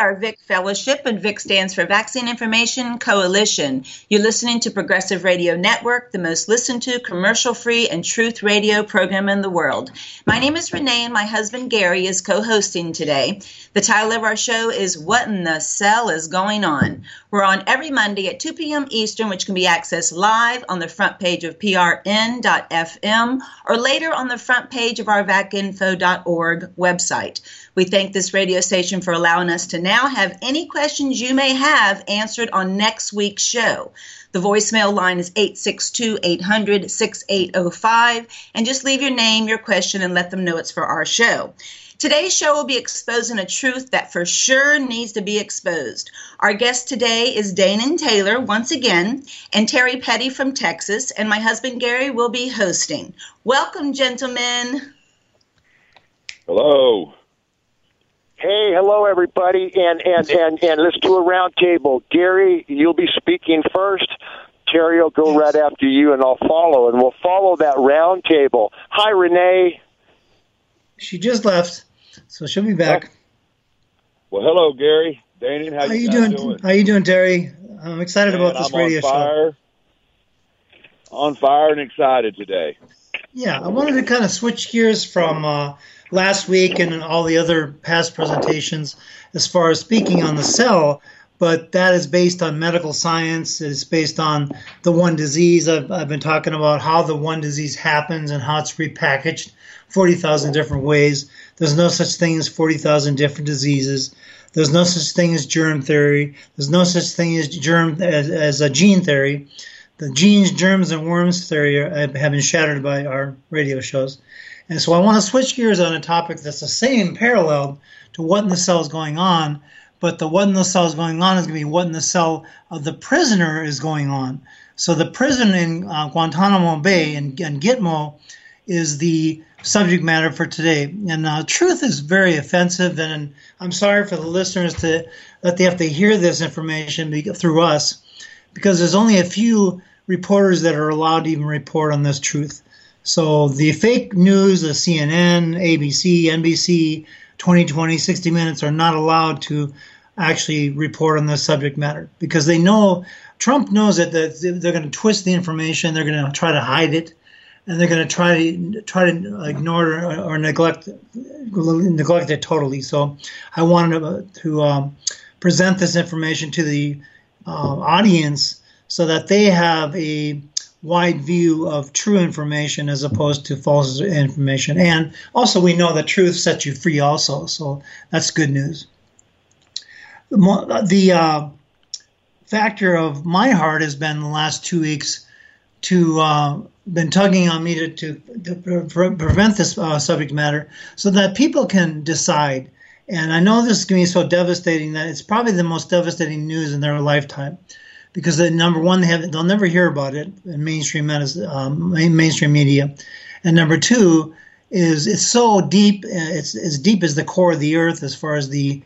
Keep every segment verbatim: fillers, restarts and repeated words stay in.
our V I C Fellowship, and V I C stands for Vaccine Information Coalition. You're listening to Progressive Radio Network, the most listened to, commercial-free, and truth radio program in the world. My name is Renee, and my husband Gary is co-hosting today. The title of our show is What in the Cell is Going On? We're on every Monday at two p.m. Eastern, which can be accessed live on the front page of P R N dot F M or later on the front page of our vac info dot org website. We thank this radio station for allowing us to now have any questions you may have answered on next week's show. The voicemail line is eight six two, eight hundred, six eight zero five, and just leave your name, your question, and let them know it's for our show. Today's show will be exposing a truth that for sure needs to be exposed. Our guest today is Danon Taylor, once again, and Terry Petty from Texas, and my husband Gary will be hosting. Welcome, gentlemen. Hello. Hey, hello, everybody, and, and, and, and let's do a round table. Gary, you'll be speaking first. Terry will go right after you, and I'll follow, and we'll follow that round table. Hi, Renee. She just left, so she'll be back. Well, hello, Gary. Danon, how, how you you doing? doing? How you doing, Terry? I'm excited Man, about this I'm radio on fire, show. On fire and excited today. Yeah, I wanted to kind of switch gears from uh, last week and all the other past presentations as far as speaking on the cell, but that is based on medical science. It's based on the one disease. I've, I've been talking about how the one disease happens and how it's repackaged forty thousand different ways. There's no such thing as forty thousand different diseases. There's no such thing as germ theory. There's no such thing as germ as, as a gene theory. The genes, germs, and worms theory are, have been shattered by our radio shows. And so I want to switch gears on a topic that's the same parallel to what in the cell is going on, but the what in the cell is going on is going to be what in the cell of the prisoner is going on. So the prison in uh, Guantanamo Bay and, and Gitmo is the subject matter for today. And uh, truth is very offensive, and I'm sorry for the listeners to that they have to hear this information be, through us, because there's only a few reporters that are allowed to even report on this truth. So the fake news, the C N N, A B C, N B C, twenty twenty, sixty minutes are not allowed to actually report on this subject matter because they know, Trump knows that they're going to twist the information, they're going to try to hide it, and they're going to try to try to ignore it or, or neglect neglect it totally. So I wanted to, to um, present this information to the uh, audience so that they have a wide view of true information as opposed to false information. And also we know that truth sets you free also, so that's good news. The, the uh, factor of my heart has been the last two weeks to uh, been tugging on me to, to, to pre- prevent this uh, subject matter so that people can decide. And I know this is going to be so devastating that it's probably the most devastating news in their lifetime. Because the number one, they have they'll never hear about it in mainstream medicine, um, mainstream media, and number two is it's so deep, it's as deep as the core of the earth as far as the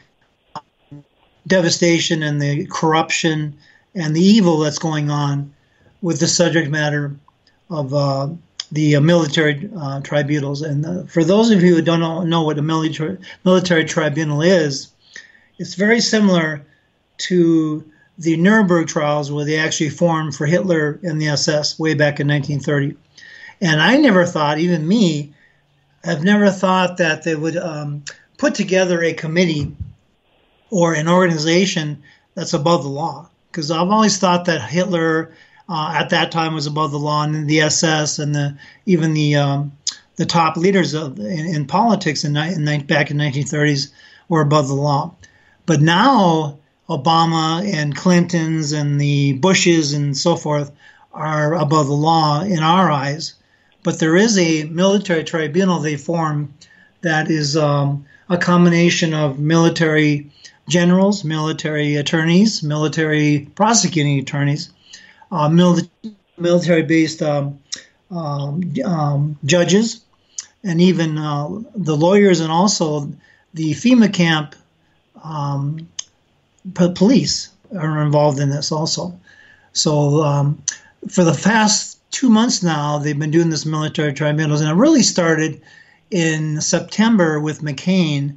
devastation and the corruption and the evil that's going on with the subject matter of uh, the uh, military uh, tribunals. And uh, for those of you who don't know, know what a military military tribunal is, it's very similar to the Nuremberg trials where they actually formed for Hitler and the S S way back in nineteen thirty. And I never thought, even me, I've never thought that they would um, put together a committee or an organization that's above the law. Because I've always thought that Hitler uh, at that time was above the law, and the S S and the even the um, the top leaders of in, in politics in, in back in nineteen thirties were above the law. But now Obama and Clintons and the Bushes and so forth are above the law in our eyes. But there is a military tribunal they form that is um, a combination of military generals, military attorneys, military prosecuting attorneys, uh, mil- military-based um, um, um, judges, and even uh, the lawyers, and also the FEMA camp um police are involved in this also. So um, for the past two months now, they've been doing this military tribunals, and it really started in September with McCain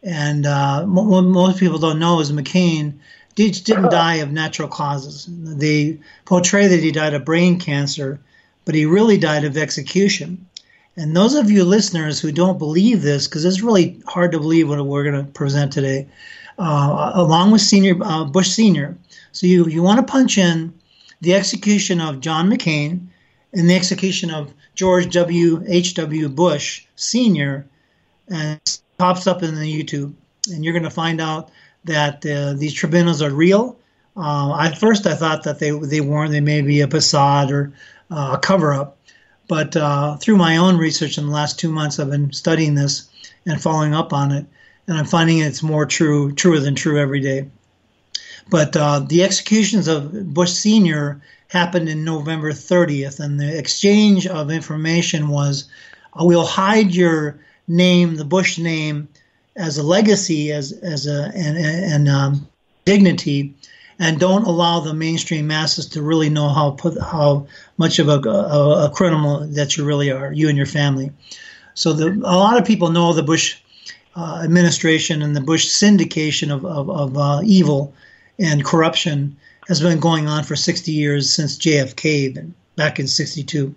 And uh, what most people don't know is McCain did, didn't die of natural causes. They portray that he died of brain cancer, but he really died of execution. And those of you listeners who don't believe this, because it's really hard to believe what we're going to present today, uh, along with Senior uh, Bush Senior. So you, you want to punch in the execution of John McCain and the execution of George W. H W. Bush Senior, and it pops up in the YouTube. And you're going to find out that uh, these tribunals are real. Uh, at first, I thought that they they weren't. They may be a facade or uh, a cover-up. But uh, through my own research in the last two months, I've been studying this and following up on it, and I'm finding it's more true, truer than true every day. But uh, the executions of Bush Senior happened in November thirtieth, and the exchange of information was, uh, we'll hide your name, the Bush name, as a legacy, as as a and, and um, dignity, and don't allow the mainstream masses to really know how put, how much of a, a, a criminal that you really are, you and your family. So the, a lot of people know the Bush uh, administration and the Bush syndication of of, of uh, evil and corruption has been going on for sixty years, since J F K back in sixty-two.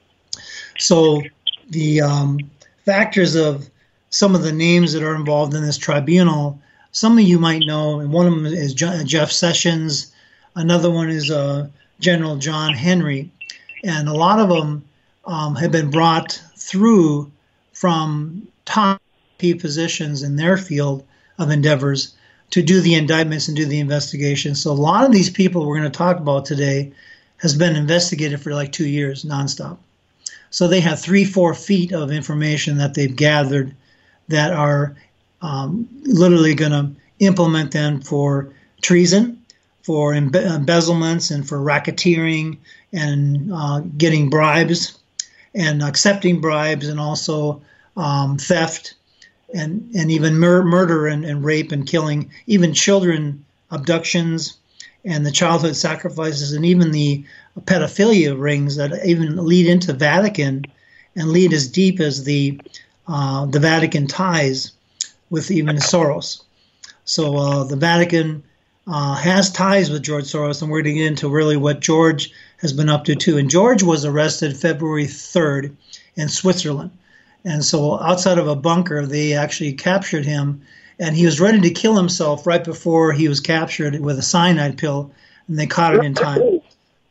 So the um, factors of some of the names that are involved in this tribunal, some of you might know, and one of them is Jeff Sessions, another one is uh, General John Henry, and a lot of them um, have been brought through from top key positions in their field of endeavors to do the indictments and do the investigation. So a lot of these people we're going to talk about today has been investigated for like two years nonstop. So they have three, four feet of information that they've gathered that are um, literally going to implement them for treason, for embe- embezzlements, and for racketeering, and uh, getting bribes, and accepting bribes, and also um, theft, and, and even mur- murder and, and rape and killing, even children abductions, and the childhood sacrifices, and even the pedophilia rings that even lead into Vatican and lead as deep as the uh, the Vatican ties with even Soros. So uh, the Vatican uh, has ties with George Soros, and we're going to get into really what George has been up to too. And George was arrested February third in Switzerland. And so outside of a bunker, they actually captured him, and he was ready to kill himself right before he was captured with a cyanide pill, and they caught it in time.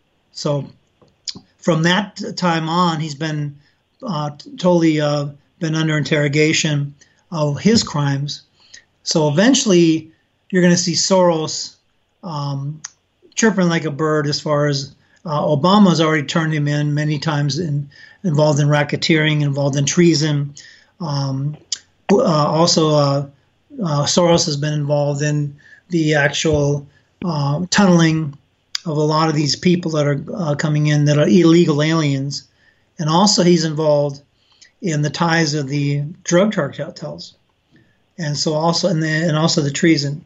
So from that time on, he's been uh, totally uh, been under interrogation of his crimes. So eventually, you're going to see Soros um, chirping like a bird as far as uh, Obama's already turned him in many times, in, involved in racketeering, involved in treason. Um, uh, also, uh, uh, Soros has been involved in the actual uh, tunneling of a lot of these people that are uh, coming in that are illegal aliens. And also he's involved in the ties of the drug cartels. And so also, and, the, and also the treason.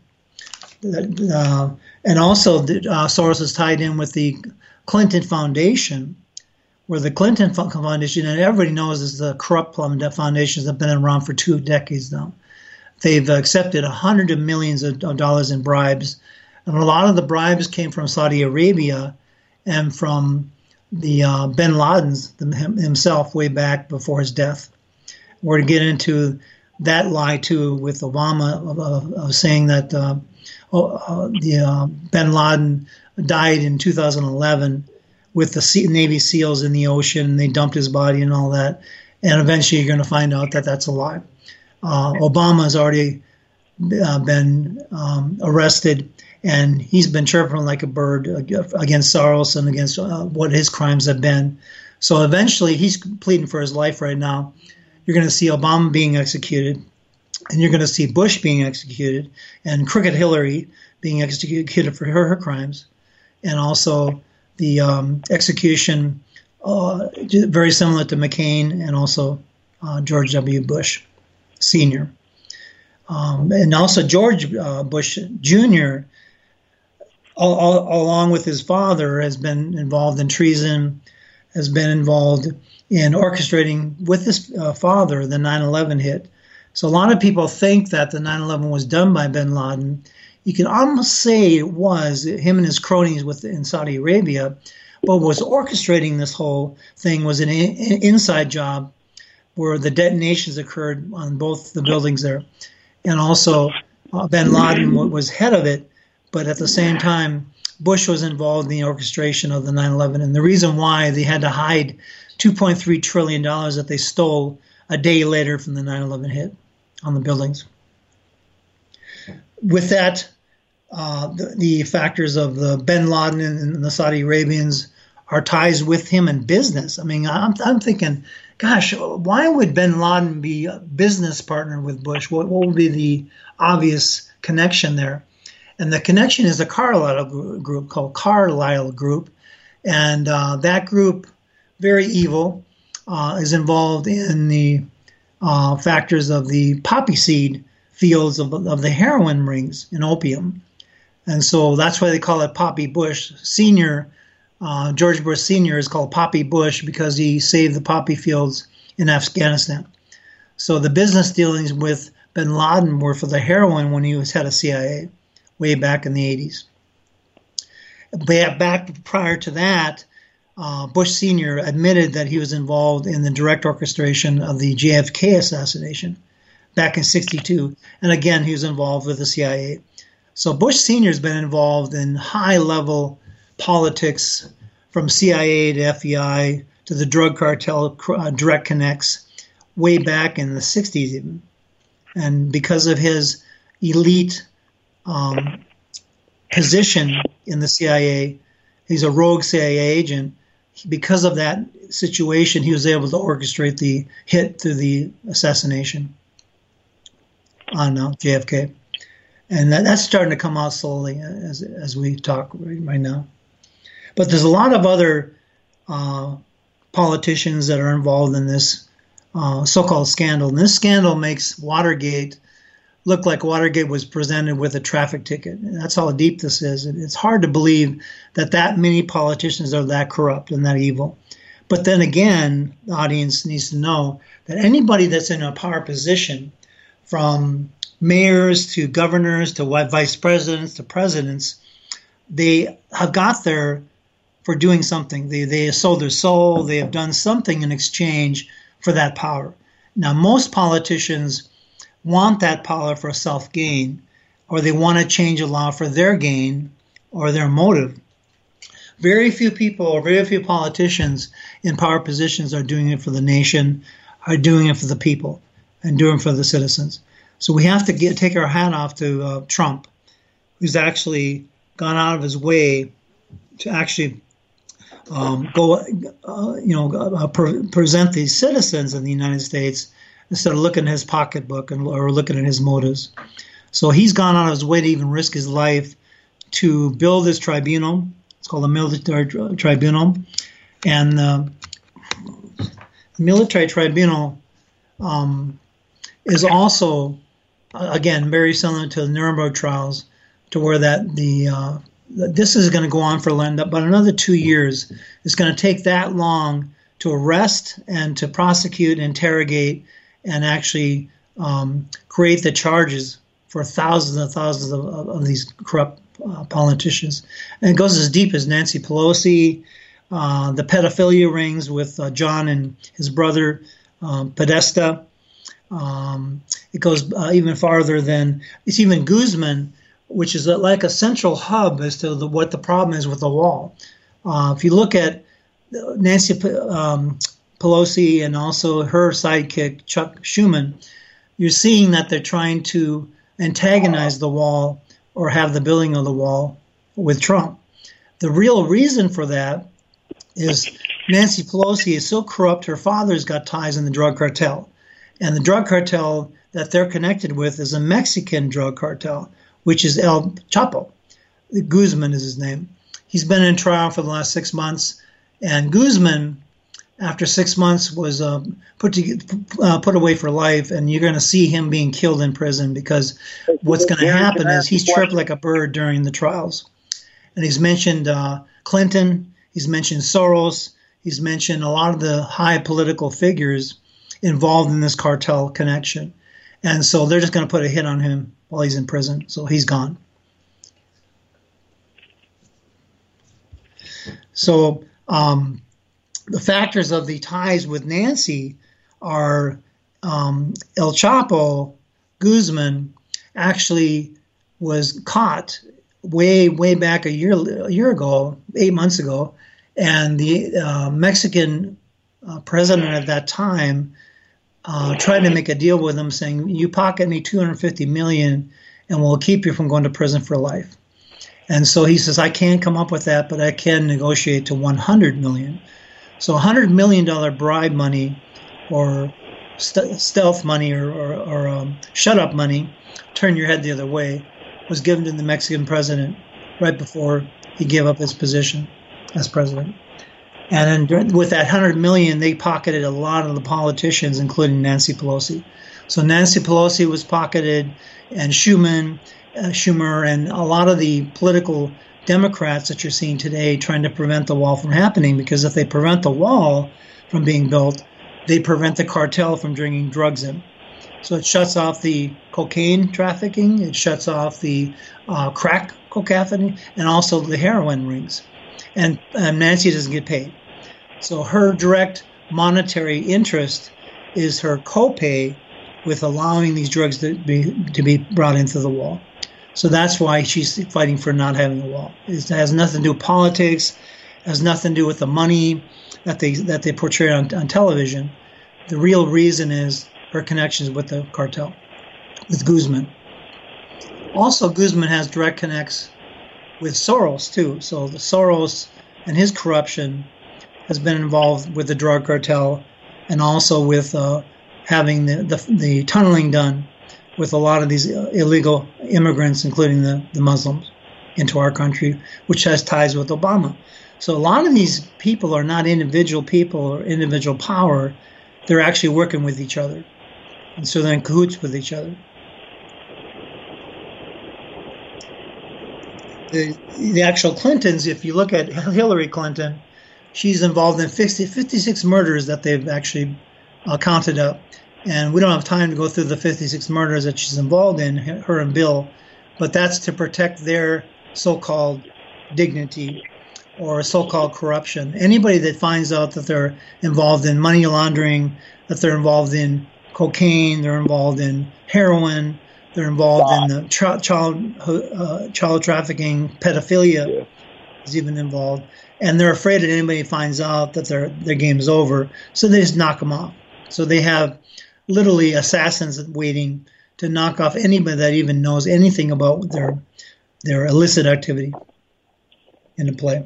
Uh, and also the, uh, Soros is tied in with the Clinton Foundation, where the Clinton Foundation, and everybody knows is the corrupt foundations that have been around for two decades now. They've accepted hundreds of millions of dollars in bribes. And a lot of the bribes came from Saudi Arabia and from the uh, Bin Laden's himself way back before his death. We're to get into that lie too with Obama of, of, of saying that uh, uh, the uh, Bin Laden died in two thousand eleven with the sea, Navy SEALs in the ocean, and they dumped his body and all that. And eventually you're going to find out that that's a lie. Uh, Obama has already uh, been um, arrested, and he's been chirping like a bird against Soros and against uh, what his crimes have been. So eventually, he's pleading for his life right now. You're going to see Obama being executed, and you're going to see Bush being executed, and Crooked Hillary being executed for her, her crimes, and also the um, execution uh, very similar to McCain and also uh, George W. Bush Senior Um, and also George uh, Bush Junior All, all, along with his father, has been involved in treason, has been involved in orchestrating with his uh, father the nine eleven hit, So a lot of people think that the nine eleven was done by bin Laden. You can almost say it was him and his cronies with in Saudi Arabia, but what was orchestrating this whole thing was an in, inside job where the detonations occurred on both the buildings there. And also uh, bin Laden was head of it, but at the same time, Bush was involved in the orchestration of the nine eleven. And the reason why they had to hide two point three trillion dollars that they stole a day later from the nine eleven hit on the buildings. With that, uh, the, the factors of the bin Laden and the Saudi Arabians are ties with him in business. I mean, I'm, I'm thinking, gosh, why would bin Laden be a business partner with Bush? What, what would be the obvious connection there? And the connection is a Carlyle group called Carlyle Group. And uh, that group, very evil, uh, is involved in the uh, factors of the poppy seed fields of, of the heroin rings and opium. And so that's why they call it Poppy Bush. Senior, uh, George Bush Senior is called Poppy Bush because he saved the poppy fields in Afghanistan. So the business dealings with bin Laden were for the heroin when he was head of C I A way back in the eighties. Back prior to that, uh, Bush Senior admitted that he was involved in the direct orchestration of the J F K assassination back in sixty-two. And again, he was involved with the C I A. So Bush Senior has been involved in high-level politics from C I A to F B I to the drug cartel uh, direct connects way back in the sixties even. And because of his elite um, position in the C I A, he's a rogue C I A agent. Because of that situation, he was able to orchestrate the hit through the assassination on uh, J F K. And that, that's starting to come out slowly as as we talk right, right now. But there's a lot of other uh, politicians that are involved in this uh, so-called scandal. And this scandal makes Watergate look like Watergate was presented with a traffic ticket. And that's how deep this is. And it's hard to believe that that many politicians are that corrupt and that evil. But then again, the audience needs to know that anybody that's in a power position, from mayors to governors to vice presidents to presidents, they have got there for doing something. They, they have sold their soul. They have done something in exchange for that power. Now, most politicians want that power for self-gain, or they want to change a law for their gain or their motive. Very few people or very few politicians in power positions are doing it for the nation, are doing it for the people, and doing it for the citizens. So we have to get, take our hat off to uh, Trump, who's actually gone out of his way to actually um, go, uh, you know, uh, pre- present these citizens in the United States instead of looking at his pocketbook and, or looking at his motives. So he's gone out of his way to even risk his life to build this tribunal. It's called a military tri- tribunal. And uh, the military tribunal um, is also, uh, again, very similar to the Nuremberg trials, to where that the uh, this is going to go on for about another two years. It's going to take that long to arrest and to prosecute and interrogate and actually um, create the charges for thousands and thousands of, of, of these corrupt uh, politicians. And it goes as deep as Nancy Pelosi, uh, the pedophilia rings with uh, John and his brother um, Podesta. Um, it goes uh, even farther than, it's even Guzman, which is like a central hub as to the, what the problem is with the wall. Uh, if you look at Nancy um, Pelosi and also her sidekick, Chuck Schumer, you're seeing that they're trying to antagonize the wall or have the building of the wall with Trump. The real reason for that is Nancy Pelosi is so corrupt, her father's got ties in the drug cartel. And the drug cartel that they're connected with is a Mexican drug cartel, which is El Chapo. Guzman is his name. He's been in trial for the last six months. And Guzman, after six months, was uh, put to, uh, put away for life. And you're going to see him being killed in prison because what's going to happen is he's chirped like a bird during the trials. And he's mentioned uh, Clinton. He's mentioned Soros. He's mentioned a lot of the high political figures involved in this cartel connection. And so they're just going to put a hit on him while he's in prison. So he's gone. So um, the factors of the ties with Nancy are um, El Chapo Guzman actually was caught way, way back a year a year ago, eight months ago, and the uh, Mexican uh, president at that time uh, tried to make a deal with him, saying, "You pocket me two hundred fifty million dollars, and we'll keep you from going to prison for life." And so he says, "I can't come up with that, but I can negotiate to one hundred million dollars." So one hundred million dollars bribe money, or st- stealth money, or, or, or um, shut-up money, turn your head the other way, was given to the Mexican president right before he gave up his position as president. And then with that one hundred million dollars, they pocketed a lot of the politicians, including Nancy Pelosi. So Nancy Pelosi was pocketed, and Schumer, uh, Schumer, and a lot of the political Democrats that you're seeing today trying to prevent the wall from happening, because if they prevent the wall from being built, they prevent the cartel from bringing drugs in. So it shuts off the cocaine trafficking, it shuts off the uh, crack cocaine, and also the heroin rings. And, and Nancy doesn't get paid. So her direct monetary interest is her copay with allowing these drugs to be to be brought into the wall. So that's why she's fighting for not having a wall. It has nothing to do with politics, has nothing to do with the money that they that they portray on, on television. The real reason is her connections with the cartel, with Guzman. Also, Guzman has direct connects with Soros, too. So the Soros and his corruption has been involved with the drug cartel, and also with uh, having the, the, the tunneling done with a lot of these illegal immigrants, including the, the Muslims, into our country, which has ties with Obama. So a lot of these people are not individual people or individual power. They're actually working with each other. And so they're in cahoots with each other. The, the actual Clintons, if you look at Hillary Clinton, she's involved in fifty, fifty-six murders that they've actually uh, counted up. And we don't have time to go through the fifty-six murders that she's involved in, her and Bill, but that's to protect their so-called dignity or so-called corruption. Anybody that finds out that they're involved in money laundering, that they're involved in cocaine, they're involved in heroin, they're involved wow. in the tra- child uh, child trafficking, pedophilia yeah. is even involved, and they're afraid that anybody finds out that their their game is over, so they just knock them off. So they have literally assassins waiting to knock off anybody that even knows anything about their their illicit activity in the play.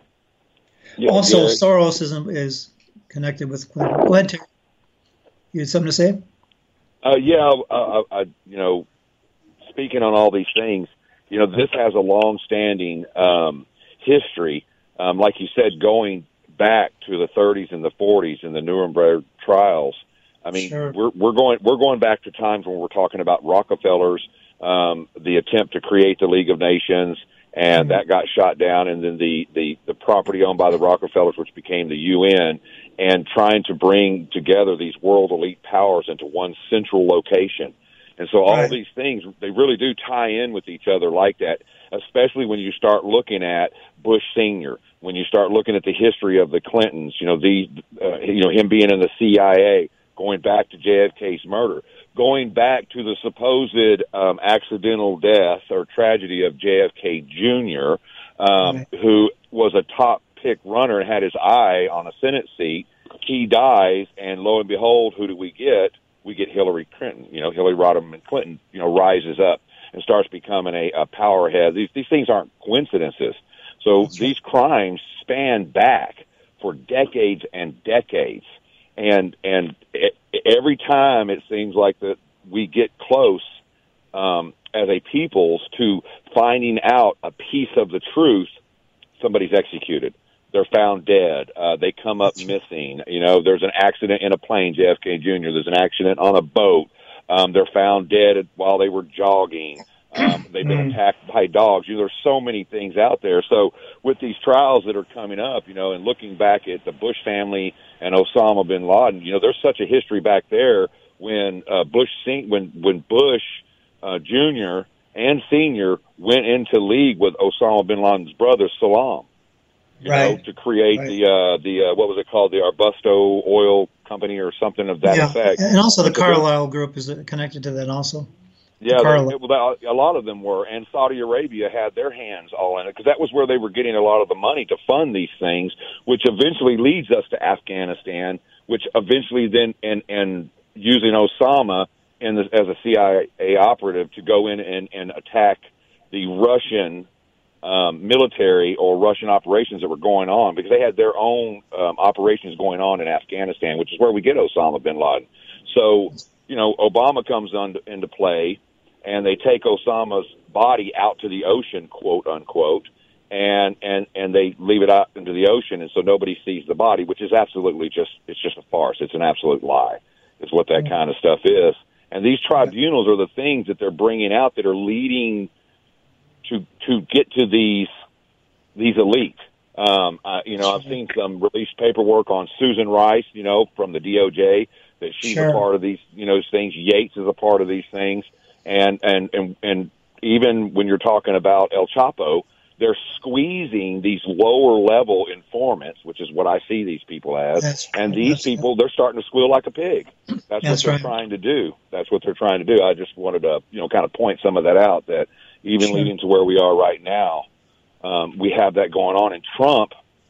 Yeah, also, yeah. Soros is, is connected with Clinton. Go ahead, Terry. You had something to say? Uh, yeah, I, I, you know, speaking on all these things, you know, this has a long-standing um, history, um, like you said, going back to the thirties and the forties and the Nuremberg trials. I mean, sure. we're we're going we're going back to times when we're talking about Rockefellers, um, the attempt to create the League of Nations, and mm-hmm. that got shot down, and then the, the, the property owned by the Rockefellers, which became the U N, and trying to bring together these world elite powers into one central location. And so all right. these things, they really do tie in with each other like that, especially when you start looking at Bush Senior, when you start looking at the history of the Clintons, you know, the, uh, you know, him being in the C I A, going back to J F K's murder, going back to the supposed um, accidental death or tragedy of J F K Junior, um, right. who was a top pick runner and had his eye on a Senate seat. He dies, and lo and behold, who do we get? We get Hillary Clinton. You know, Hillary Rodham Clinton, you know, rises up and starts becoming a, a powerhead. These these things aren't coincidences. So That's these right. crimes span back for decades and decades. And and it, every time it seems like that we get close um, as a peoples to finding out a piece of the truth, somebody's executed. They're found dead. Uh, they come up missing. You know, there's an accident in a plane, J F K Junior There's an accident on a boat. Um, they're found dead while they were jogging. Um, they've been attacked by dogs. You know, there's so many things out there. So with these trials that are coming up, you know, and looking back at the Bush family and Osama bin Laden, you know, there's such a history back there when uh, Bush when when Bush uh, Junior and Senior went into league with Osama bin Laden's brother Salam, you right. know, to create right. the uh, the uh, what was it called, the Arbusto Oil Company or something of that yeah. effect. And also the Carlyle Group is connected to that also. Yeah, they, well, a lot of them were, and Saudi Arabia had their hands all in it because that was where they were getting a lot of the money to fund these things, which eventually leads us to Afghanistan, which eventually then and and using Osama in the, as a C I A operative to go in and, and attack the Russian um, military or Russian operations that were going on because they had their own um, operations going on in Afghanistan, which is where we get Osama bin Laden. So, you know, Obama comes on, into play, and they take Osama's body out to the ocean, quote unquote, and, and, and they leave it out into the ocean, and so nobody sees the body, which is absolutely just, it's just a farce. It's an absolute lie. Is what that kind of stuff is. And these tribunals are the things that they're bringing out that are leading to to get to these these elites. Um, uh, you know, I've seen some released paperwork on Susan Rice, you know, from the D O J, that she's sure. a part of these, you know, things. Yates is a part of these things. And, and, and, and even when you're talking about El Chapo, they're squeezing these lower-level informants, which is what I see these people as. That's and these That's people, right. they're starting to squeal like a pig. That's, That's what they're right. trying to do. That's what they're trying to do. I just wanted to, you know, kind of point some of that out, that even sure. leading to where we are right now, um, we have that going on. And Trump,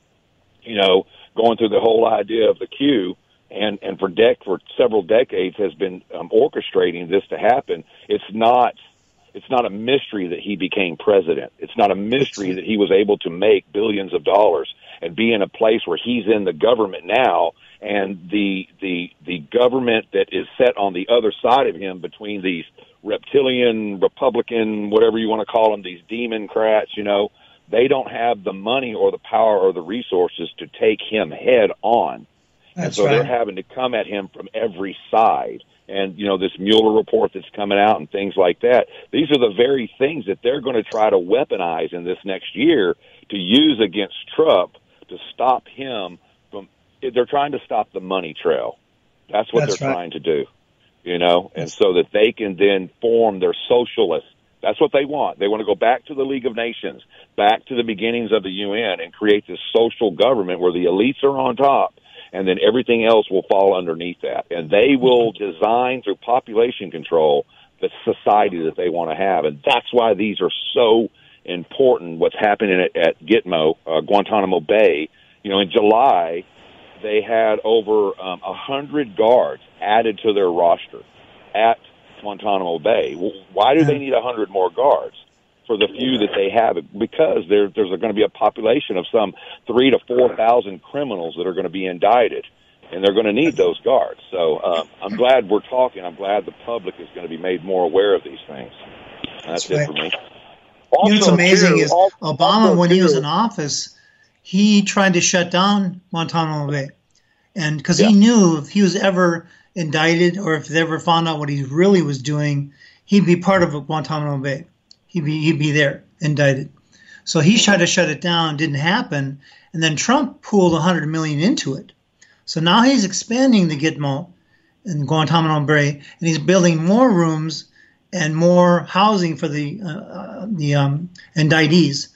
you know, going through the whole idea of the Q, and, and for, dec- for several decades has been um, orchestrating this to happen. It's not... It's not a mystery that he became president. It's not a mystery that he was able to make billions of dollars and be in a place where he's in the government now, and the the the government that is set on the other side of him between these reptilian, Republican, whatever you want to call them, these democrats, you know, they don't have the money or the power or the resources to take him head on. That's and so right. they're having to come at him from every side. And, you know, this Mueller report that's coming out and things like that, these are the very things that they're going to try to weaponize in this next year to use against Trump to stop him from, they're trying to stop the money trail. That's what that's they're right. trying to do, you know, and so that they can then form their socialist. That's what they want. They want to go back to the League of Nations, back to the beginnings of the U N, and create this social government where the elites are on top. And then everything else will fall underneath that. And they will design through population control the society that they want to have. And that's why these are so important, what's happening at, at Gitmo, uh, Guantanamo Bay. You know, in July, they had over um, one hundred guards added to their roster at Guantanamo Bay. Why do they need one hundred more guards for the few that they have? Because there, there's going to be a population of some three to four thousand criminals that are going to be indicted, and they're going to need those guards. So um, I'm glad we're talking. I'm glad the public is going to be made more aware of these things. That's, That's it right. for me. You know what's amazing too, is Obama, when he was in office, he tried to shut down Guantanamo Bay, and because yeah. he knew if he was ever indicted or if they ever found out what he really was doing, he'd be part of Guantanamo Bay. He'd be, he'd be there, indicted. So he tried to shut it down, didn't happen, and then Trump pooled one hundred million dollars into it. So now he's expanding the Gitmo in Guantanamo Bay, and he's building more rooms and more housing for the uh, the um, indictees.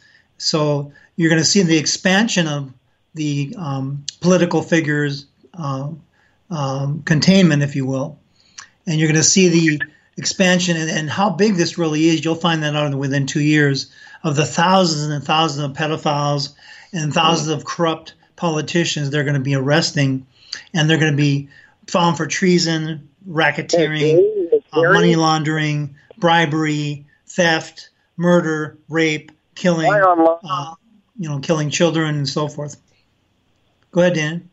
So you're going to see the expansion of the um, political figures, uh, um, containment, if you will, and you're going to see the expansion and, and how big this really is. You'll find that out within two years of the thousands and thousands of pedophiles and thousands of corrupt politicians they're going to be arresting, and they're going to be found for treason, racketeering, uh, money laundering, bribery, theft, murder, rape, killing, uh, you know, killing children and so forth. Go ahead, Dan.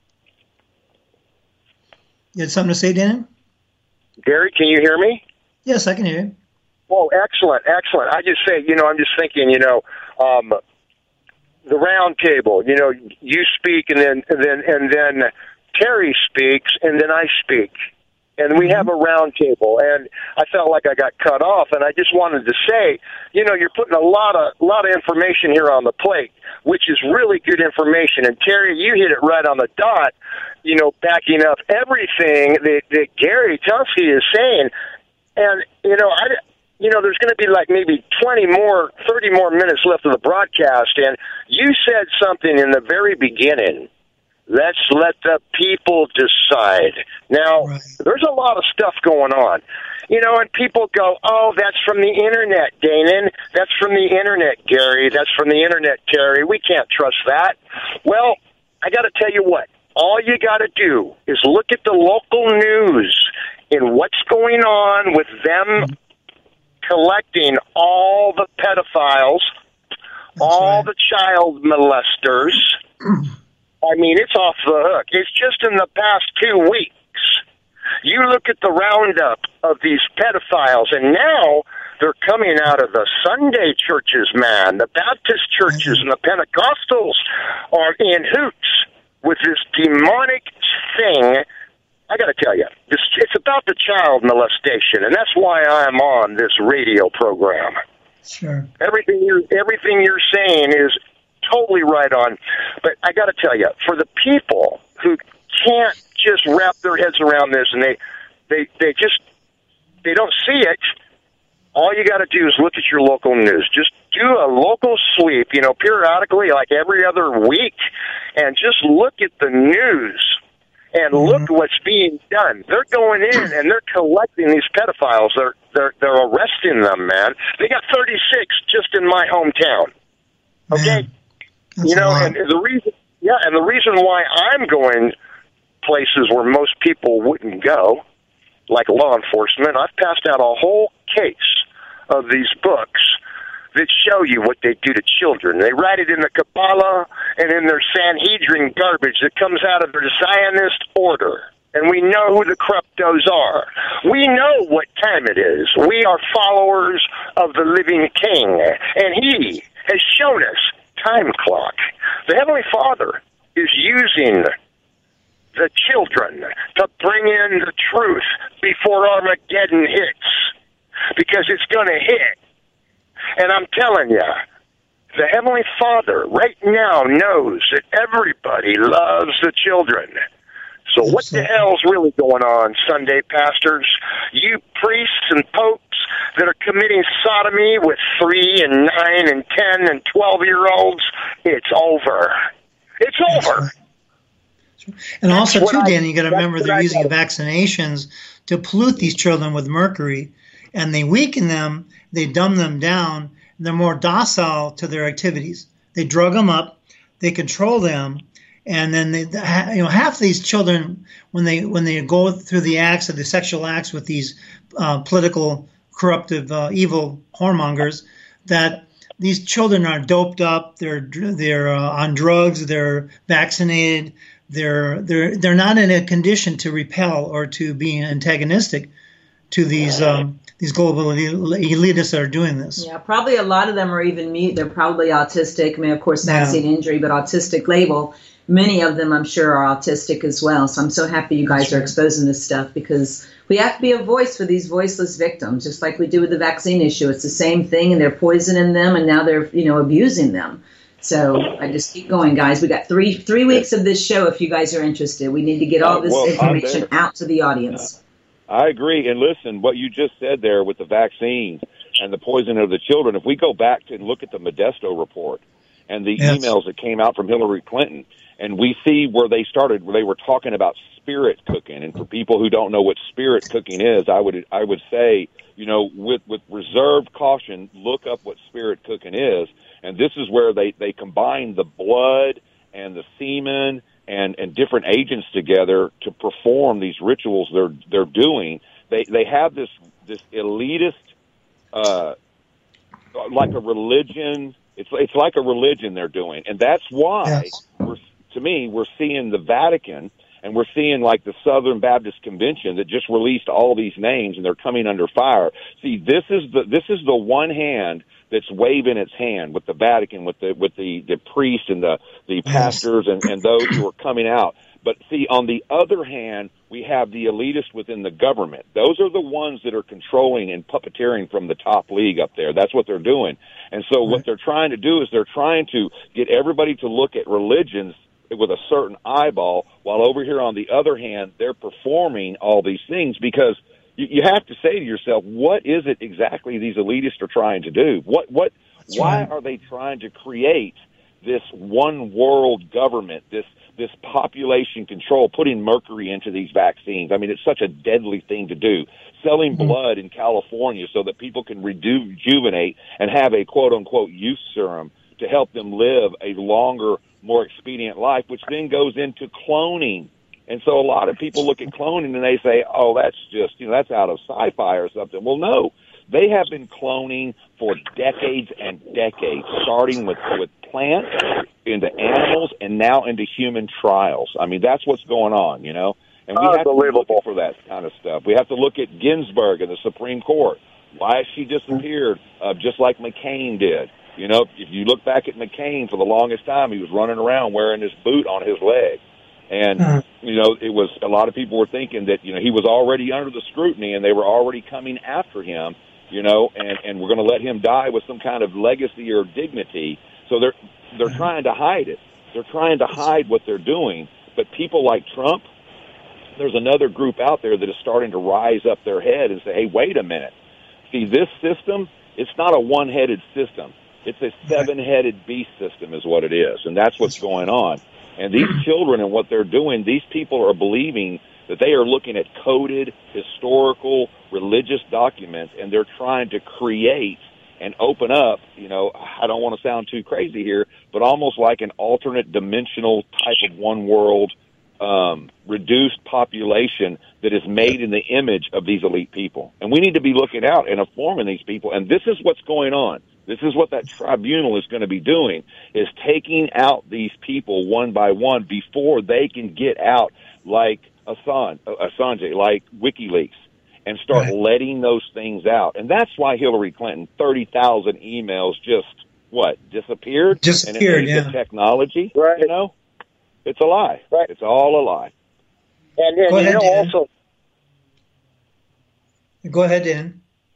You had something to say, Dan? Gary, can you hear me? Yes, I can hear you. Oh, excellent, excellent. I just say, you know, I'm just thinking, you know, um, the round table, you know, you speak and then, and then, and then Terry speaks and then I speak. and we have a round table, and I felt like I got cut off, and I just wanted to say, you know, you're putting a lot of lot of information here on the plate, which is really good information. And Terry, you hit it right on the dot, you know, backing up everything that, that Gary Telsky is saying. And, you know, I, you know, there's going to be like maybe twenty more, thirty more minutes left of the broadcast, and you said something in the very beginning. Let's let the people decide. Now, right. There's a lot of stuff going on. You know, and people go, oh, that's from the Internet, Danon. That's from the Internet, Gary. That's from the Internet, Terry. We can't trust that. Well, I got to tell you what. All you got to do is look at the local news and what's going on with them collecting all the pedophiles, that's all right. the child molesters. I mean, it's off the hook. It's just in the past two weeks. You look at the roundup of these pedophiles, and now they're coming out of the Sunday churches, man. The Baptist churches and the Pentecostals are in hoots with this demonic thing. I got to tell you, this, it's about the child molestation, and that's why I'm on this radio program. Sure. Everything you're, everything you're saying is totally right on. But I got to tell you, for the people who can't just wrap their heads around this, and they, they, they just, they don't see it, all you got to do is look at your local news. Just do a local sweep, you know, periodically, like every other week, and just look at the news and mm-hmm. look what's being done. They're going in and they're collecting these pedophiles. They're they're they're arresting them, man. They got thirty-six just in my hometown. Okay, man, you know, and the reason, yeah, and the reason why I'm going places where most people wouldn't go, like law enforcement, I've passed out a whole case of these books that show you what they do to children. They write it in the Kabbalah and in their Sanhedrin garbage that comes out of their Zionist order. And we know who the corruptos are. We know what time it is. We are followers of the living King, and he has shown us time clock. The Heavenly Father is using the children to bring in the truth before Armageddon hits, because it's going to hit. And I'm telling you, the Heavenly Father right now knows that everybody loves the children. So what the hell's really going on, Sunday pastors? You priests and popes that are committing sodomy with three and nine and ten and twelve-year-olds, it's over. It's over. And also, too, Danny, you got to remember they're using vaccinations to pollute these children with mercury, and they weaken them, they dumb them down, and they're more docile to their activities. They drug them up, they control them, and then they, you know, half of these children, when they when they go through the acts of the sexual acts with these uh, political, corruptive, uh, evil whoremongers, that these children are doped up, they're they're uh, on drugs, they're vaccinated. They're they're they're not in a condition to repel or to be antagonistic to these um, these global elitists that are doing this. Yeah, probably a lot of them are even mute. They're probably autistic. I mean, of course, vaccine yeah. injury, but autistic label. Many of them, I'm sure, are autistic as well. So I'm so happy you guys are exposing this stuff, because we have to be a voice for these voiceless victims, just like we do with the vaccine issue. It's the same thing, and they're poisoning them, and now they're you know abusing them. So I just keep going, guys. We got three three weeks of this show if you guys are interested. We need to get all this well, information out to the audience. I agree. And listen, what you just said there with the vaccines and the poison of the children, if we go back to and look at the Modesto report and the yes. emails that came out from Hillary Clinton, and we see where they started, where they were talking about spirit cooking. And for people who don't know what spirit cooking is, I would I would say, you know, with, with reserved caution, look up what spirit cooking is. And this is where they, they combine the blood and the semen and, and different agents together to perform these rituals they're they're doing. They they have this this elitist, uh, like a religion. It's it's like a religion they're doing, and that's why yes. we're, to me we're seeing the Vatican And we're seeing like the Southern Baptist Convention that just released all these names, and they're coming under fire. See, this is the this is the one hand that's waving its hand with the Vatican, with the with the, the priests and the, the pastors and, and those who are coming out. But see, on the other hand, we have the elitists within the government. Those are the ones that are controlling and puppeteering from the top league up there. That's what they're doing. And so what they're trying to do is they're trying to get everybody to look at religions with a certain eyeball, while over here on the other hand, they're performing all these things, because you, you have to say to yourself, what is it exactly these elitists are trying to do? What, what, That's why right. are they trying to create this one world government, this, this population control, putting mercury into these vaccines? I mean, it's such a deadly thing to do. Selling mm-hmm. blood in California so that people can rejuvenate and have a quote unquote youth serum to help them live a longer, more expedient life, which then goes into cloning. And so a lot of people look at cloning and they say, oh, that's just, you know, that's out of sci-fi or something. Well, no, they have been cloning for decades and decades, starting with, with plants into animals and now into human trials. I mean, that's what's going on, you know, and we have to look for that kind of stuff. We have to look at Ginsburg and the Supreme Court. Why has she disappeared, uh, just like McCain did? You know, if you look back at McCain, for the longest time, he was running around wearing his boot on his leg. And, uh-huh. you know, it was, a lot of people were thinking that, you know, he was already under the scrutiny and they were already coming after him, you know, and, and we're going to let him die with some kind of legacy or dignity. So they're, they're uh-huh. trying to hide it. They're trying to hide what they're doing. But people like Trump, there's another group out there that is starting to rise up their head and say, hey, wait a minute. See, this system, it's not a one-headed system. It's a seven-headed beast system is what it is, and that's what's going on. And these children and what they're doing, these people are believing that they are looking at coded, historical, religious documents, and they're trying to create and open up, you know, I don't want to sound too crazy here, but almost like an alternate dimensional type of one world um, reduced population that is made in the image of these elite people. And we need to be looking out and informing these people, and this is what's going on. This is what that tribunal is going to be doing, is taking out these people one by one before they can get out like Assange, Assange like WikiLeaks, and start right. letting those things out. And that's why Hillary Clinton, thirty thousand emails just, what, disappeared? Disappeared, and yeah. The technology, right. you know? It's a lie. Right. It's all a lie. And, and Go you ahead, know, Dan. also... Go ahead, Dan.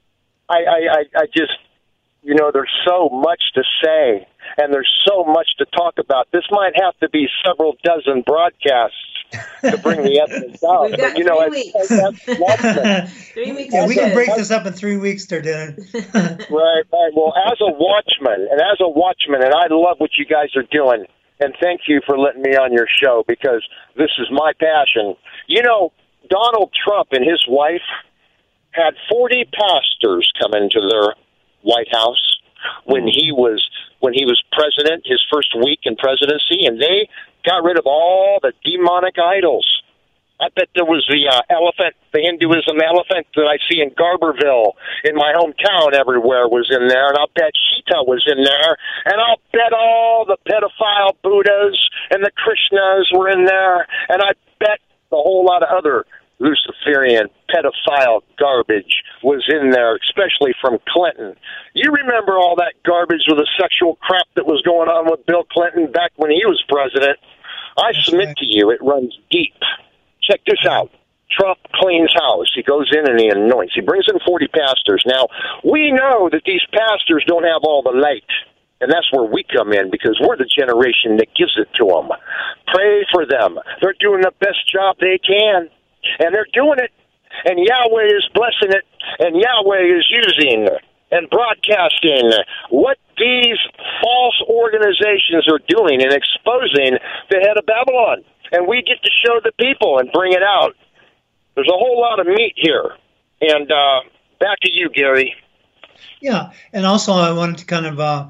I, I, I just... You know, there's so much to say, and there's so much to talk about. This might have to be several dozen broadcasts to bring the evidence out. We've got but, you know, three as, as, as three weeks. Yeah, we can a, break as, this up in three weeks there, Dan. right, right. Well, as a watchman, and as a watchman, and I love what you guys are doing, and thank you for letting me on your show, because this is my passion. You know, Donald Trump and his wife had forty pastors come into their White House when he was when he was president, his first week in presidency, and they got rid of all the demonic idols. I bet there was the uh, elephant, the Hinduism elephant that I see in Garberville, in my hometown, everywhere was in there, and I'll bet Shita was in there, and I'll bet all the pedophile Buddhas and the Krishnas were in there, and I bet a whole lot of other Luciferian pedophile garbage was in there, especially from Clinton. You remember all that garbage with the sexual crap that was going on with Bill Clinton back when he was president? I submit to you, it runs deep. Check this out. Trump cleans house. He goes in and he anoints. He brings in forty pastors. Now, we know that these pastors don't have all the light. And that's where we come in, because we're the generation that gives it to them. Pray for them. They're doing the best job they can. And they're doing it, and Yahweh is blessing it, and Yahweh is using and broadcasting what these false organizations are doing and exposing the head of Babylon. And we get to show the people and bring it out. There's a whole lot of meat here. And uh, back to you, Gary. Yeah, and also I wanted to kind of uh,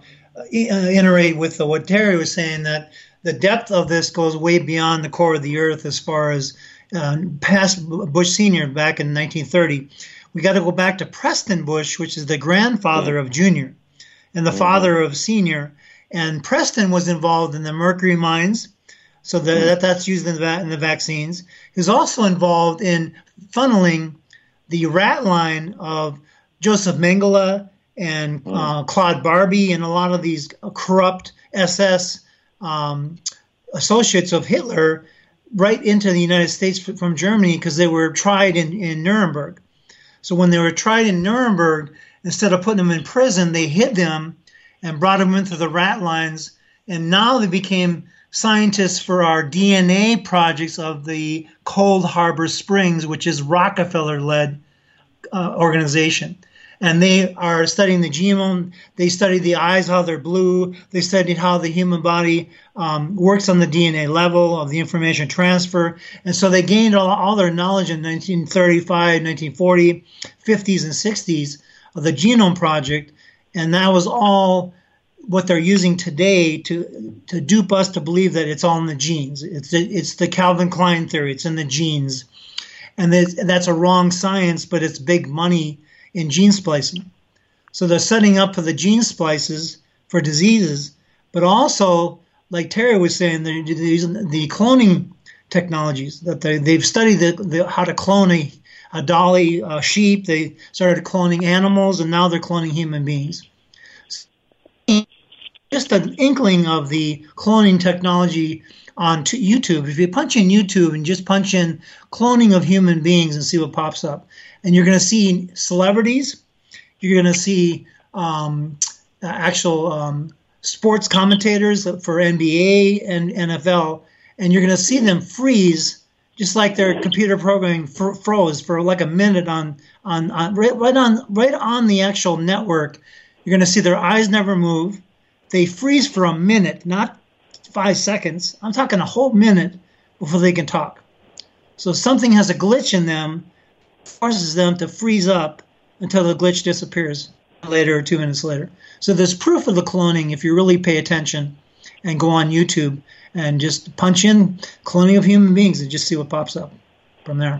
iterate with uh, what Terry was saying, that the depth of this goes way beyond the core of the earth as far as Uh, past Bush Senior back in nineteen thirty. We got to go back to Preston Bush, which is the grandfather of Junior and the father of Senior. And Preston was involved in the mercury mines, So the, that, that's used in the, in the vaccines. He's also involved in funneling the rat line of Joseph Mengele and uh, Claude Barbie and a lot of these corrupt S S um, associates of Hitler right into the United States from Germany because they were tried in, in Nuremberg. So when they were tried in Nuremberg, instead of putting them in prison, they hid them and brought them into the rat lines. And now they became scientists for our D N A projects of the Cold Harbor Springs, which is Rockefeller-led uh, organization. And they are studying the genome. They study the eyes, how they're blue. They studied how the human body um, works on the D N A level of the information transfer. And so they gained all, all their knowledge in nineteen thirty-five, nineteen forty, fifties, and sixties of the Genome Project. And that was all what they're using today to to dupe us to believe that it's all in the genes. It's the, it's the Calvin Klein theory. It's in the genes. And that's a wrong science, but it's big money in gene splicing. So they're setting up for the gene splices for diseases, but also, like Terry was saying, they're using the cloning technologies that they, they've studied the, the, how to clone a, a dolly a sheep. They started cloning animals, and now they're cloning human beings. Just an inkling of the cloning technology on YouTube. If you punch in YouTube and just punch in cloning of human beings and see what pops up, and you're going to see celebrities, you're going to see um, actual um, sports commentators for N B A and N F L, and you're going to see them freeze just like their computer programming fr- froze for like a minute on on, on right, right on right on the actual network. You're going to see their eyes never move. They freeze for a minute, not five seconds. I'm talking a whole minute before they can talk. So something has a glitch in them, forces them to freeze up until the glitch disappears later or two minutes later. So there's proof of the cloning if you really pay attention and go on YouTube and just punch in cloning of human beings and just see what pops up from there.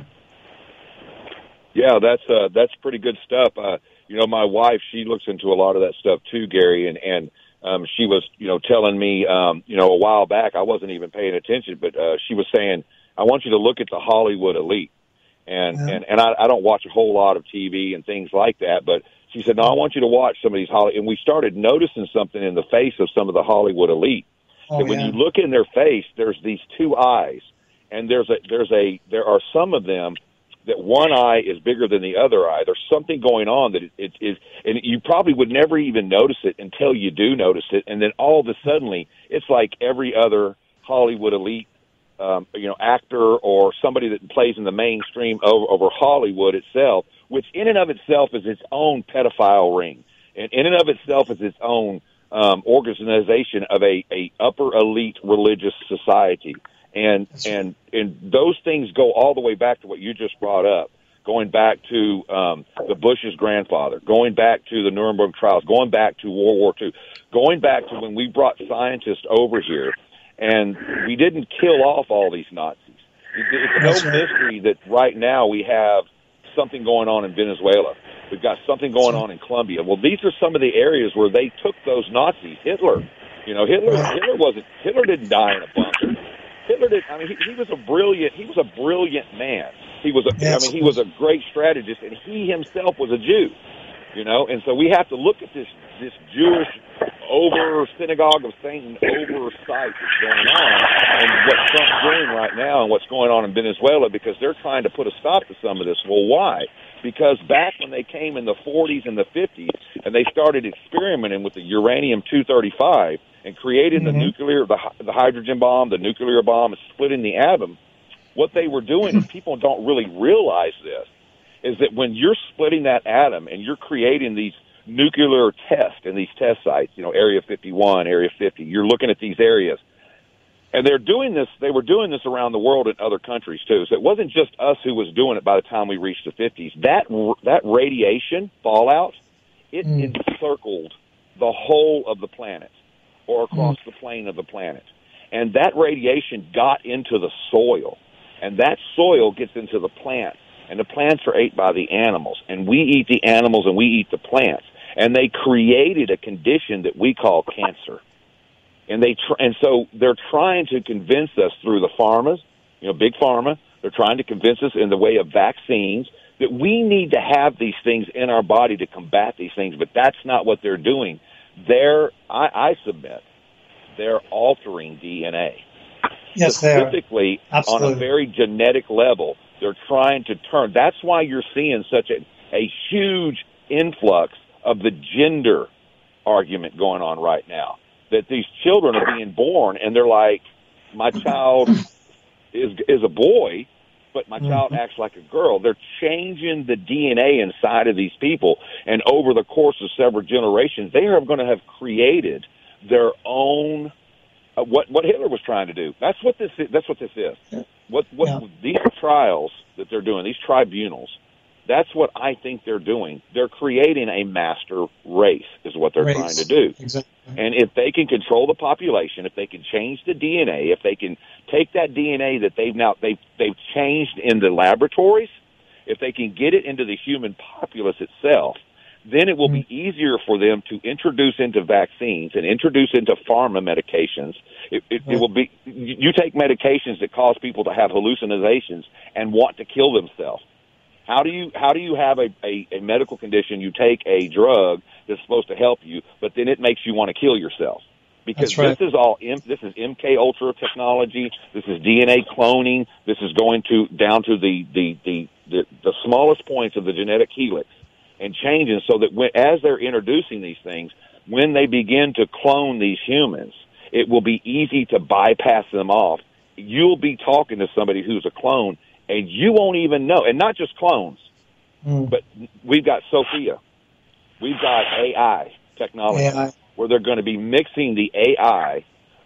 Yeah, that's uh, that's pretty good stuff. Uh, you know, my wife, she looks into a lot of that stuff too, Gary, and, and Um, she was, you know, telling me, um, you know, a while back, I wasn't even paying attention, but uh, she was saying, I want you to look at the Hollywood elite. And, yeah. and, and I, I don't watch a whole lot of T V and things like that, but she said, no, I want you to watch some of these Hollywood. And we started noticing something in the face of some of the Hollywood elite. Oh, that when yeah. you look in their face, there's these two eyes, and there's a, there's a, there are some of them that one eye is bigger than the other eye. There's something going on that it, it is, and you probably would never even notice it until you do notice it. And then all of a sudden, it's like every other Hollywood elite, um, you know, actor or somebody that plays in the mainstream over, over Hollywood itself, which in and of itself is its own pedophile ring. And in and of itself is its own um, organization of a, a upper elite religious society. And, and, and those things go all the way back to what you just brought up, going back to um, the Bush's grandfather, going back to the Nuremberg trials, going back to World War Two, going back to when we brought scientists over here, and we didn't kill off all these Nazis. It's no right. mystery that right now we have something going on in Venezuela. We've got something going on in Colombia. Well, these are some of the areas where they took those Nazis. Hitler, you know, Hitler, Hitler wasn't, Hitler didn't die in a bunker. Hitler did. I mean, he, he was a brilliant. He was a brilliant man. He was a. Yes. I mean, he was a great strategist, and he himself was a Jew. You know, and so we have to look at this this Jewish over synagogue of Satan oversight that's going on, and what Trump's doing right now, and what's going on in Venezuela, because they're trying to put a stop to some of this. Well, why? Because back when they came in the forties and the fifties, and they started experimenting with the uranium two thirty-five. And creating mm-hmm. the nuclear, the, the hydrogen bomb, the nuclear bomb, and splitting the atom, what they were doing, and people don't really realize this, is that when you're splitting that atom and you're creating these nuclear tests and these test sites, you know, Area fifty-one, Area fifty, you're looking at these areas, and they're doing this, they were doing this around the world in other countries too. So it wasn't just us who was doing it by the time we reached the fifties. That, that radiation fallout, it mm. encircled the whole of the planet, or across the plane of the planet. And that radiation got into the soil, and that soil gets into the plants, and the plants are ate by the animals, and we eat the animals and we eat the plants. And they created a condition that we call cancer. And they tr- and so they're trying to convince us through the pharmas, you know, big pharma. They're trying to convince us in the way of vaccines that we need to have these things in our body to combat these things. But that's not what they're doing. They're, I, I submit, they're altering D N A. Yes, they are. Specifically on Absolutely. a very genetic level. They're trying to turn. That's why you're seeing such a, a huge influx of the gender argument going on right now. That these children are being born, and they're like, my child is is a boy, but my child Mm-hmm. acts like a girl. They're changing the D N A inside of these people, and over the course of several generations, they are going to have created their own. Uh, what what Hitler was trying to do. That's what this is. That's what this is. What what Yeah. these trials that they're doing, these tribunals. That's what I think they're doing. They're creating a master race, is what they're Race. trying to do. Exactly. And if they can control the population, if they can change the D N A, if they can take that D N A that they've now they've they've changed in the laboratories, if they can get it into the human populace itself, then it will be easier for them to introduce into vaccines and introduce into pharma medications. It, it, it will be you take medications that cause people to have hallucinations and want to kill themselves. How do you how do you have a, a, a medical condition? You take a drug that's supposed to help you, but then it makes you want to kill yourself. Because That's right. this is all M, this is M K Ultra technology. This is D N A cloning. This is going to down to the the the, the, the smallest points of the genetic helix and changing so that when, as they're introducing these things, when they begin to clone these humans, it will be easy to bypass them off. You'll be talking to somebody who's a clone, and you won't even know. And not just clones, Mm. but we've got Sophia. We've got A I technology A I. where they're going to be mixing the A I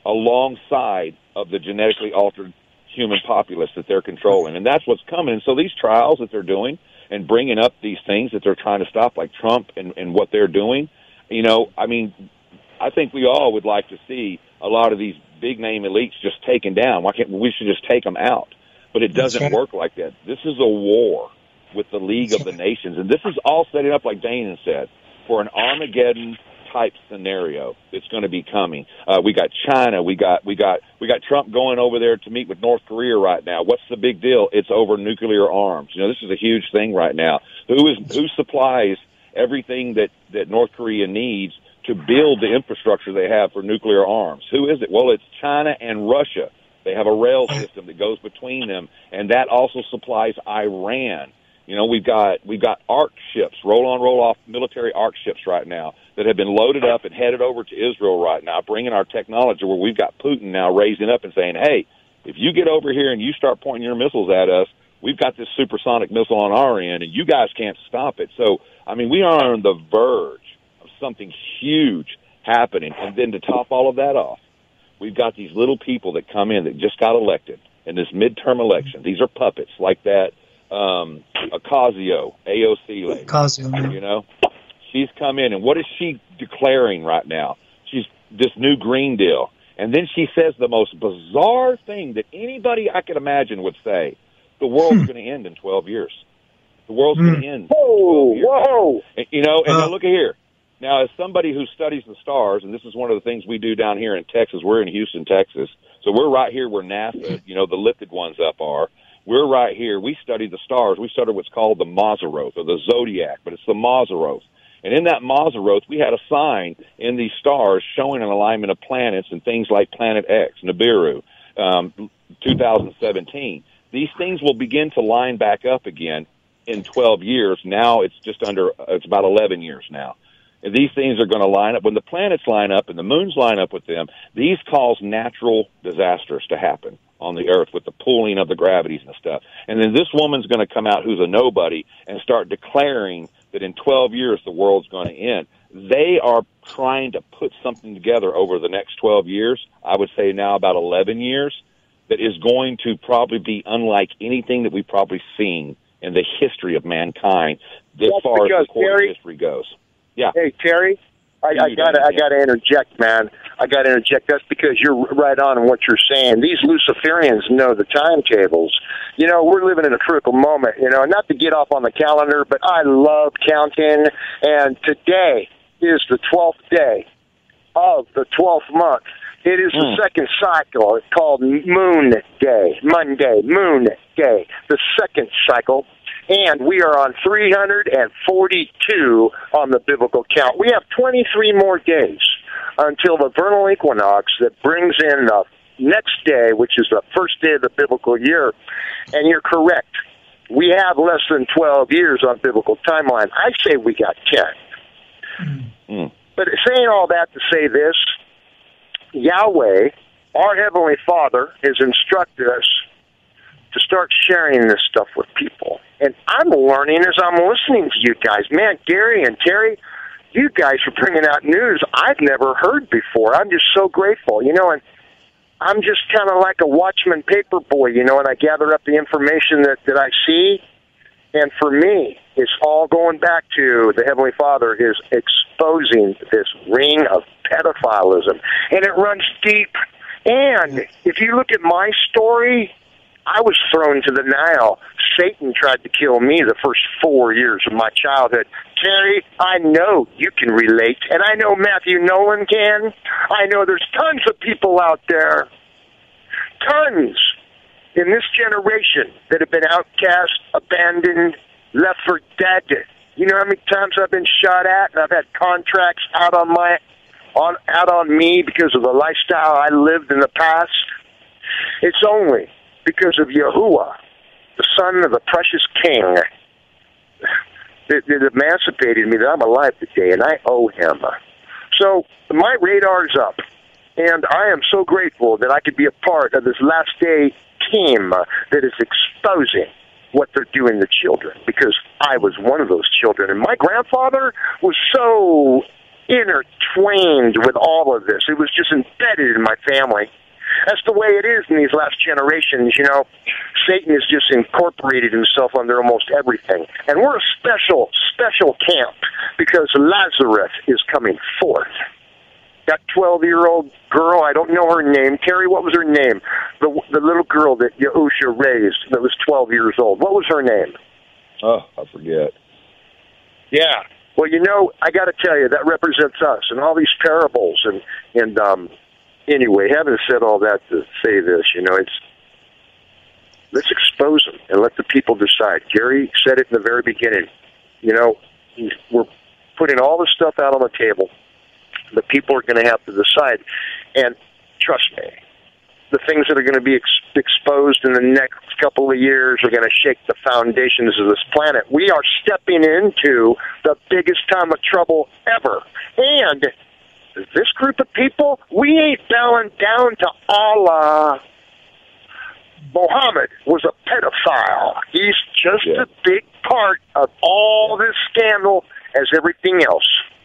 alongside of the genetically altered human populace that they're controlling. And that's what's coming. And so these trials that they're doing and bringing up these things that they're trying to stop, like Trump and, and what they're doing, you know, I mean, I think we all would like to see a lot of these big-name elites just taken down. Why can't we should just take them out? But it doesn't That's right. work like that. This is a war with the League That's of the Nations. And this is all setting up, like Dana said, for an Armageddon-type scenario that's going to be coming. Uh, we got China. We got we got we got Trump going over there to meet with North Korea right now. What's the big deal? It's over nuclear arms. You know, this is a huge thing right now. Who is who supplies everything that that North Korea needs to build the infrastructure they have for nuclear arms? Who is it? Well, it's China and Russia. They have a rail system that goes between them, and that also supplies Iran. You know, we've got we've got ARC ships, roll-on, roll-off military ARC ships right now that have been loaded up and headed over to Israel right now, bringing our technology where we've got Putin now raising up and saying, hey, if you get over here and you start pointing your missiles at us, we've got this supersonic missile on our end, and you guys can't stop it. So, I mean, we are on the verge of something huge happening. And then to top all of that off, we've got these little people that come in that just got elected in this midterm election. These are puppets like that. Um, Ocasio, A O C lady, Ocasio, yeah. you know, she's come in, and what is she declaring right now? She's this new Green Deal, and then she says the most bizarre thing that anybody I could imagine would say: the world's going to end in twelve years. The world's Hmm. going to end. Whoa, in twelve years. whoa! And, you know, and Uh. now look at here. Now, as somebody who studies the stars, and this is one of the things we do down here in Texas, we're in Houston, Texas, so we're right here where NASA, you know, the lifted ones up are. We're right here. We study the stars. We study what's called the Mazzaroth or the Zodiac, but it's the Mazzaroth. And in that Mazzaroth, we had a sign in these stars showing an alignment of planets and things like Planet X, Nibiru, um, two thousand seventeen. These things will begin to line back up again in twelve years. Now it's just under, it's about eleven years now. And these things are going to line up. When the planets line up and the moons line up with them, these cause natural disasters to happen on the earth with the pooling of the gravities and stuff. And then this woman's going to come out who's a nobody and start declaring that in twelve years the world's going to end. They are trying to put something together over the next twelve years, I would say now about eleven years, that is going to probably be unlike anything that we've probably seen in the history of mankind as That's far as because, the course Terry, of history goes. Yeah. Hey, Terry, I, I You gotta, do, I yeah. gotta interject, man. I gotta interject. That's because you're right on in what you're saying. These Luciferians know the timetables. You know, we're living in a critical moment. You know, not to get off on the calendar, but I love counting. And today is the twelfth day of the twelfth month. It is the Mm. second cycle. It's called Moon Day, Monday, Moon Day, the second cycle. And we are on three hundred forty-two on the biblical count. We have twenty-three more days until the vernal equinox that brings in the next day, which is the first day of the biblical year. And you're correct. We have less than twelve years on biblical timeline. I say we got ten. Mm. But saying all that to say this, Yahweh, our Heavenly Father, has instructed us to start sharing this stuff with people. And I'm learning as I'm listening to you guys. Man, Gary and Terry, you guys are bringing out news I've never heard before. I'm just so grateful, you know, and I'm just kind of like a watchman paper boy, you know, and I gather up the information that, that I see. And for me, it's all going back to the Heavenly Father is exposing this ring of pedophilism. And it runs deep. And if you look at my story, I was thrown to the Nile. Satan tried to kill me the first four years of my childhood. Terry, I know you can relate, and I know Matthew Nolan can. I know there's tons of people out there, tons, in this generation that have been outcast, abandoned, left for dead. You know how many times I've been shot at, and I've had contracts out on my, on out on me because of the lifestyle I lived in the past? It's only because of Yahuwah, the son of the precious king, that, that emancipated me, that I'm alive today, and I owe him. So my radar's up, and I am so grateful that I could be a part of this last day team that is exposing what they're doing to children, because I was one of those children, and my grandfather was so intertwined with all of this. It was just embedded in my family. That's the way it is in these last generations, you know. Satan has just incorporated himself under almost everything. And we're a special, special camp because Lazarus is coming forth. That twelve-year-old girl, I don't know her name. Terry, what was her name? The the little girl that Yahusha raised that was twelve years old. What was her name? Oh, I forget. Yeah. Well, you know, I got to tell you, that represents us and all these parables. And, and um, anyway, having said all that to say this, you know, it's let's expose them and let the people decide. Gary said it in the very beginning. You know, we're putting all this stuff out on the table. The people are going to have to decide. And trust me, the things that are going to be ex- exposed in the next couple of years are going to shake the foundations of this planet. We are stepping into the biggest time of trouble ever. And this group of people, we ain't bowing down to Allah. Mohammed was a pedophile. He's just yeah. a big part of all this scandal as everything else.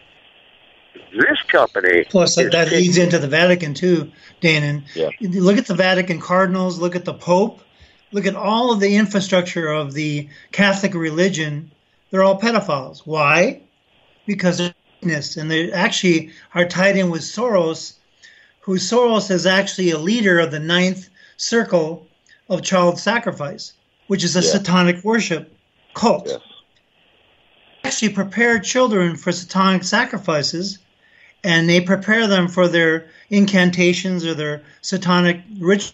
This company... Plus, that, that leads into the Vatican, too, Danon. Yeah. Look at the Vatican cardinals, look at the Pope, look at all of the infrastructure of the Catholic religion. They're all pedophiles. Why? Because they're weakness, and they actually are tied in with Soros, who Soros is actually a leader of the ninth circle of child sacrifice, which is a yeah. satanic worship cult. Yes. Actually prepare children for satanic sacrifices, and they prepare them for their incantations or their satanic rituals.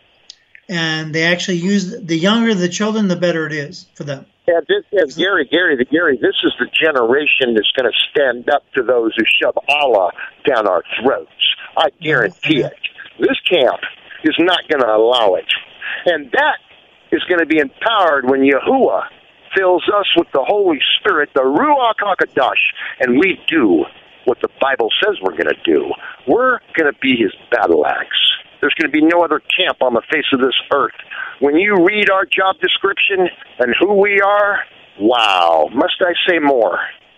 And they actually use, the younger the children, the better it is for them. Yeah, this, yeah, Gary, Gary, the Gary, this is the generation that's going to stand up to those who shove Allah down our throats. I guarantee it. This camp is not going to allow it. And that is going to be empowered when Yahuwah fills us with the Holy Spirit, the Ruach HaKodesh, and we do what the Bible says we're going to do. We're going to be his battle axe. There's going to be no other camp on the face of this earth. When you read our job description and who we are, wow, must I say more?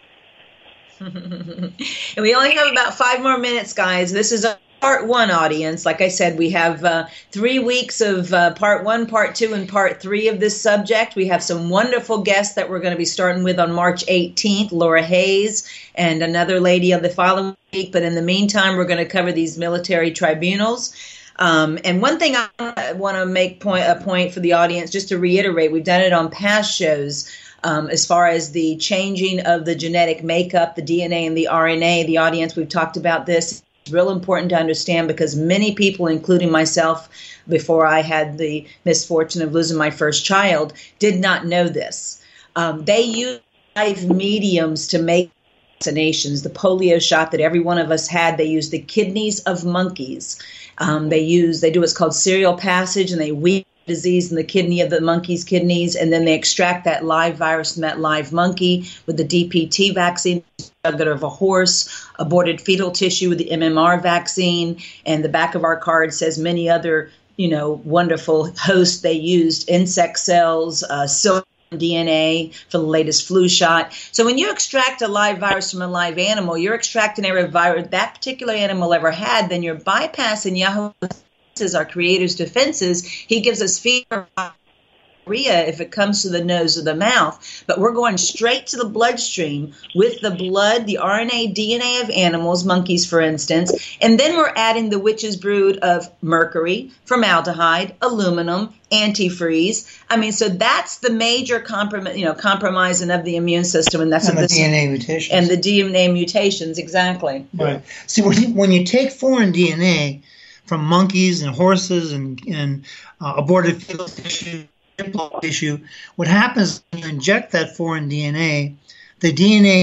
And we only have about five more minutes, guys. This is a part one audience. Like I said, we have uh, three weeks of uh, part one, part two, and part three of this subject. We have some wonderful guests that we're going to be starting with on March eighteenth, Laura Hayes and another lady on the following week. But in the meantime, we're going to cover these military tribunals. Um, and one thing I want to make point a point for the audience, just to reiterate, we've done it on past shows. Um, as far as the changing of the genetic makeup, the D N A and the R N A, the audience, we've talked about this Real important to understand because many people, including myself, before I had the misfortune of losing my first child, did not know this. Um, they use live mediums to make vaccinations. The polio shot that every one of us had, they use the kidneys of monkeys. Um, they use, they do what's called serial passage, and they weed disease in the kidney of the monkey's kidneys, and then they extract that live virus from that live monkey with the D P T vaccine of a horse, aborted fetal tissue with the M M R vaccine, and the back of our card says many other, you know, wonderful hosts they used, insect cells, uh, silk D N A for the latest flu shot. So when you extract a live virus from a live animal, you're extracting every virus that particular animal ever had, then you're bypassing Yahweh, our Creator's defenses. He gives us fever, diarrhea if it comes to the nose or the mouth, but we're going straight to the bloodstream with the blood, the R N A, D N A of animals, monkeys for instance, and then we're adding the witch's brood of mercury, formaldehyde, aluminum, antifreeze. I mean, so that's the major compromise, you know, compromising of the immune system, and that's and what the this, D N A mutations. and the D N A mutations, exactly. Right. See, when you, when you take foreign D N A from monkeys and horses and, and uh, aborted fetal tissue, tissue, what happens when you inject that foreign D N A, the D N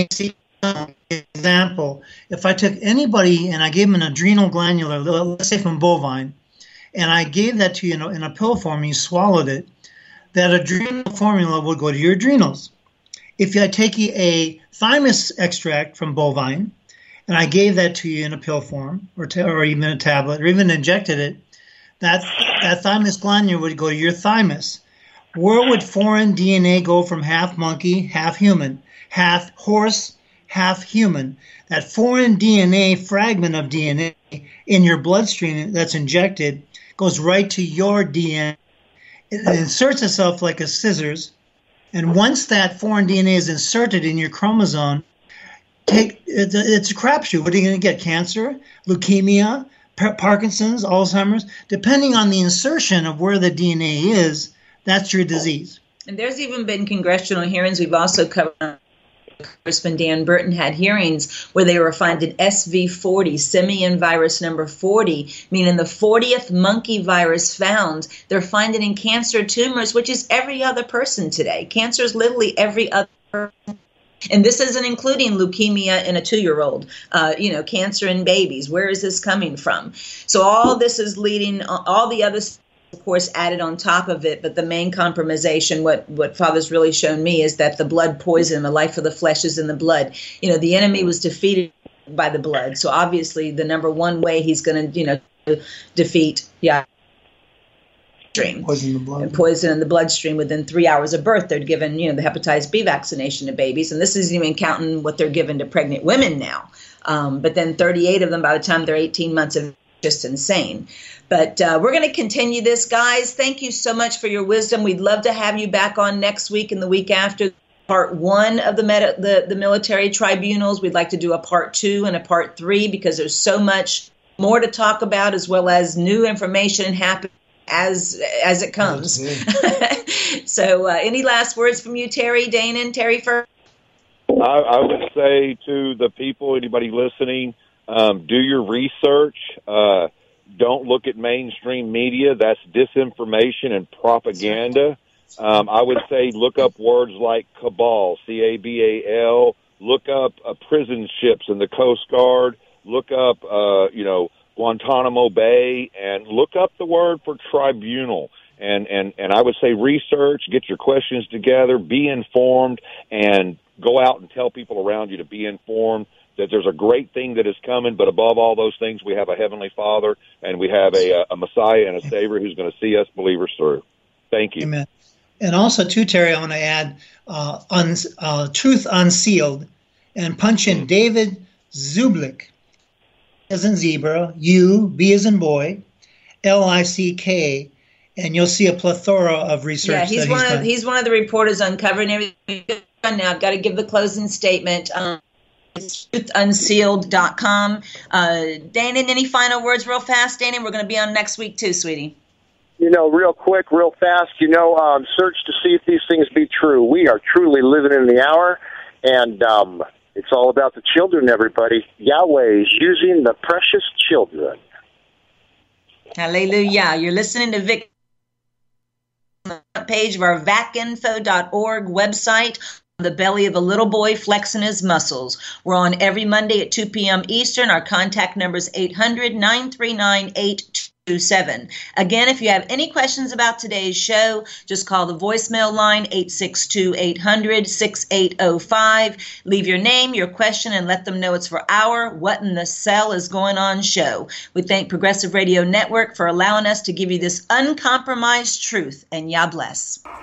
A, example, if I took anybody and I gave them an adrenal glandular, let's say from bovine, and I gave that to you in a, in a pill form and you swallowed it, that adrenal formula would go to your adrenals. If I take a thymus extract from bovine, and I gave that to you in a pill form, or, t- or even a tablet, or even injected it, that that thymus glandular would go to your thymus. Where would foreign D N A go from half monkey, half human, half horse, half human? That foreign D N A fragment of D N A in your bloodstream that's injected goes right to your D N A. It inserts itself like a scissors, and once that foreign D N A is inserted in your chromosome, Take, it's, a, it's a crapshoot. What are you going to get? Cancer, leukemia, Parkinson's, Alzheimer's? Depending on the insertion of where the D N A is, that's your disease. And there's even been congressional hearings. We've also covered, Congressman Dan Burton had hearings where they were finding S V forty, simian virus number forty, meaning the fortieth monkey virus found. They're finding in cancer tumors, which is every other person today. Cancer is literally every other person. And this isn't including leukemia in a two-year-old, uh, you know, cancer in babies. Where is this coming from? So all this is leading, all the other, of course, added on top of it. But the main compromisation, what, what Father's really shown me, is that the blood poison, the life of the flesh is in the blood. You know, the enemy was defeated by the blood. So obviously the number one way he's going to, you know, defeat, yeah. Poison in the blood. And poison in the bloodstream within three hours of birth. They're given, you know, the hepatitis B vaccination to babies, and this isn't even counting what they're given to pregnant women now. Um, but then thirty-eight of them by the time they're eighteen months of just insane. But uh, we're going to continue this, guys. Thank you so much for your wisdom. We'd love to have you back on next week and the week after. Part one of the, meta, the the military tribunals. We'd like to do a part two and a part three because there's so much more to talk about, as well as new information happening as as it comes. So uh, any last words from you, Terry, Dana, and Terry first? I, I would say to the people, anybody listening, um, do your research. Uh, don't look at mainstream media. That's disinformation and propaganda. Um, I would say look up words like cabal, C A B A L. Look up uh, prison ships in the Coast Guard. Look up, uh, you know, Guantanamo Bay, and look up the word for tribunal. And, and, and I would say research, get your questions together, be informed, and go out and tell people around you to be informed that there's a great thing that is coming. But above all those things, we have a Heavenly Father, and we have a, a Messiah and a Savior who's going to see us believers through. Thank you. Amen. And also, too, Terry, I want to add uh, un, uh, Truth Unsealed, and punch in David Zublik, as in zebra, U, B as in boy, L I C K, and you'll see a plethora of research. Yeah, he's that one he's of done. he's one of the reporters uncovering everything. Now I've got to give the closing statement. Um, it's truth unsealed dot com. Uh, Dana, any final words, real fast? Dana, we're going to be on next week too, sweetie. You know, real quick, real fast. You know, um, search to see if these things be true. We are truly living in the hour, and um, It's all about the children, everybody. Yahweh is using the precious children. Hallelujah. You're listening to Vic on the page of our vac info dot org website. The belly of a little boy flexing his muscles. We're on every Monday at two p.m. Eastern. Our contact number is eight hundred, nine three nine, eight two seven. Again, if you have any questions about today's show, just call the voicemail line eight six two, eight hundred, six eight zero five. Leave your name, your question, and let them know it's for our What in the Cell is Going On show. We thank Progressive Radio Network for allowing us to give you this uncompromised truth, and Yah bless.